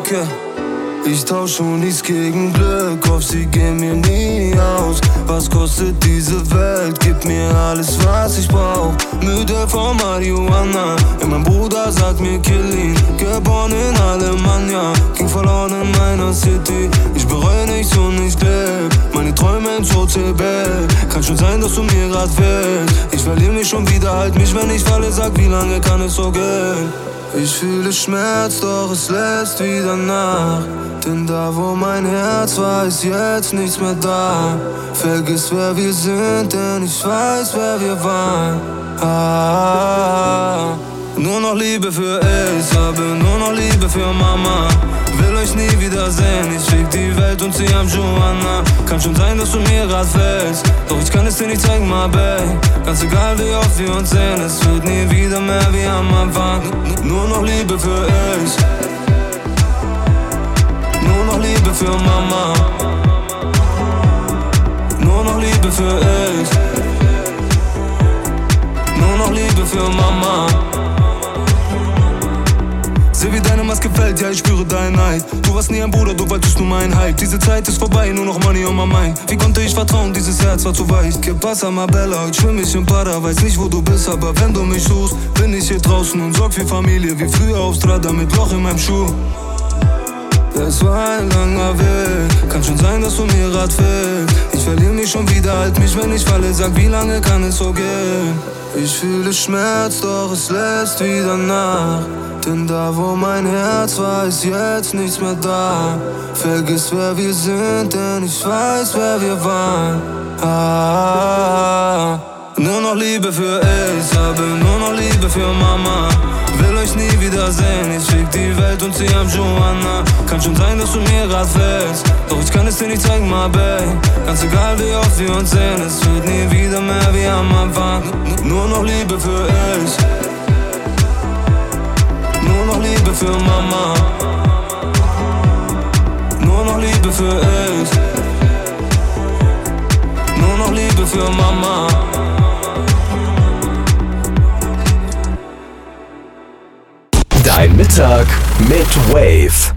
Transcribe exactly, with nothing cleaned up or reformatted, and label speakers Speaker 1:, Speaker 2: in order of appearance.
Speaker 1: okay. Ich tausch schon nichts gegen Glück, auf sie gehen mir nie aus. Was kostet diese Welt? Gib mir alles, was ich brauch. Müde von Marihuana, ja, mein Bruder sagt mir kill ihn. Geboren in Alemannia, ging verloren in meiner City. Ich bereue nichts und ich leb meine Träume ins Hotelbett. Kann schon sein, dass du mir grad fehlst. Ich verliere mich schon wieder, halt mich, wenn ich falle. Sag, wie lange kann es so gehen? Ich fühle Schmerz, doch es lässt wieder nach. Denn da, wo mein Herz war, ist jetzt nichts mehr da. Vergiss, wer wir sind, denn ich weiß, wer wir waren. Ah, nur noch Liebe für Ace, habe nur noch Liebe für Mama. Will euch nie wiedersehen, ich fick die Welt und sie am Joanna. Kann schon sein, dass du mir grad fällst, doch ich kann es dir nicht zeigen, my babe. Ganz egal, wie oft wir uns sehen, es wird nie wieder mehr wie am Anfang. Nur noch Liebe für Ace, nur noch Liebe für Mama. Nur noch Liebe für Ace, nur noch Liebe für Mama. Seh, wie deine Maske fällt, ja, ich spüre deinen Neid. Du warst nie ein Bruder, du wolltest nur mein Hype. Diese Zeit ist vorbei, nur noch Money on my mind. Wie konnte ich vertrauen, dieses Herz war zu weich. Que pasa, ma bella, heute schwimm ich im Para. Weiß nicht, wo du bist, aber wenn du mich suchst, bin ich hier draußen und sorg für Familie. Wie früher auf Strada mit Loch in meinem Schuh. Es war ein langer Weg, kann schon sein, dass du mir grad fehlst. Ich verliere mich schon wieder, halt mich, wenn ich falle. Sag, wie lange kann es so gehen? Ich fühle Schmerz, doch es lässt wieder nach. Denn da, wo mein Herz war, ist jetzt nichts mehr da. Vergiss, wer wir sind, denn ich weiß, wer wir waren. Ah, nur noch Liebe für Ace, habe nur noch Liebe für Mama. Will euch nie wiedersehen, ich fick die Welt und sie am Joanna. Kann schon sein, dass du mir grad fällst, doch ich kann es dir nicht zeigen, my babe. Ganz egal, wie oft wir uns sehen, es wird nie wieder mehr wie am Anfang. Nur noch Liebe für Ace, nur noch Liebe für Mama. Nur noch Liebe für Ace, nur noch Liebe für Mama.
Speaker 2: Dein Mittag mit Wave.